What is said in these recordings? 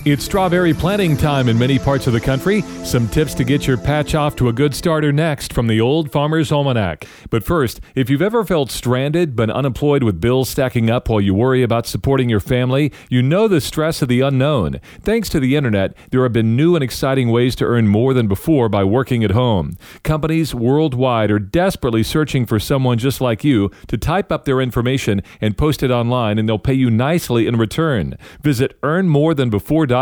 It's strawberry planting time in many parts of the country. Some tips to get your patch off to a good start are next from the Old Farmer's Almanac. But first, if you've ever felt stranded but unemployed with bills stacking up while you worry about supporting your family, you know the stress of the unknown. Thanks to the internet, there have been new and exciting ways to earn more than before by working at home. Companies worldwide are desperately searching for someone just like you to type up their information and post it online, and they'll pay you nicely in return. Visit earnmorethanbefore.com.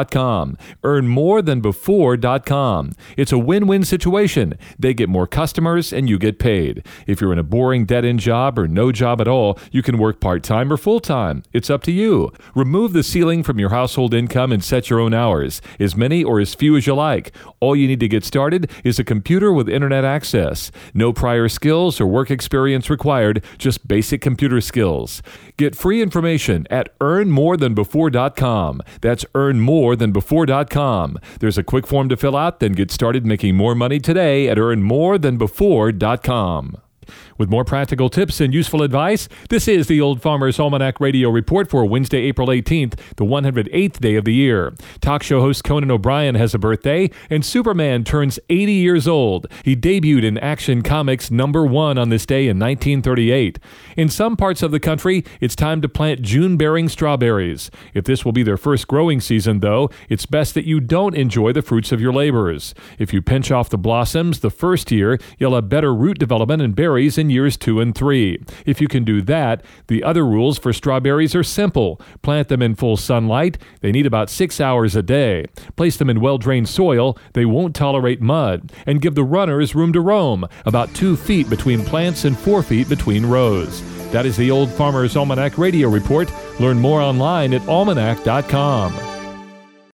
earnmorethanbefore.com. It's a win-win situation. They get more customers and you get paid. If you're in a boring dead-end job or no job at all, you can work part-time or full-time. It's up to you. Remove the ceiling from your household income and set your own hours, as many or as few as you like. All you need to get started is a computer with internet access. No prior skills or work experience required, just basic computer skills. Get free information at earnmorethanbefore.com. That's earnmorethanbefore.com. There's a quick form to fill out, then get started making more money today at earnmorethanbefore.com. With more practical tips and useful advice, this is the Old Farmer's Almanac Radio Report for Wednesday, April 18th, the 108th day of the year. Talk show host Conan O'Brien has a birthday, and Superman turns 80 years old. He debuted in Action Comics #1 on this day in 1938. In some parts of the country, it's time to plant June-bearing strawberries. If this will be their first growing season, though, it's best that you don't enjoy the fruits of your labors. If you pinch off the blossoms the first year, you'll have better root development and berries in years 2 and 3. If you can do that, the other rules for strawberries are simple. Plant them in full sunlight. They need about 6 hours a day. Place them in well-drained soil. They won't tolerate mud. And give the runners room to roam, about 2 feet between plants and 4 feet between rows. That is the Old Farmer's Almanac Radio Report. Learn more online at almanac.com.